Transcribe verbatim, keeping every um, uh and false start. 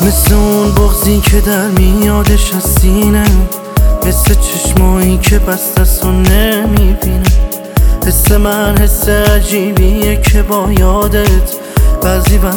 مثل اون بغضی که در میادش از سینه، مثل چشمایی که بست است و نمیبینه. حس من حس عجیبیه که با یادت بعضی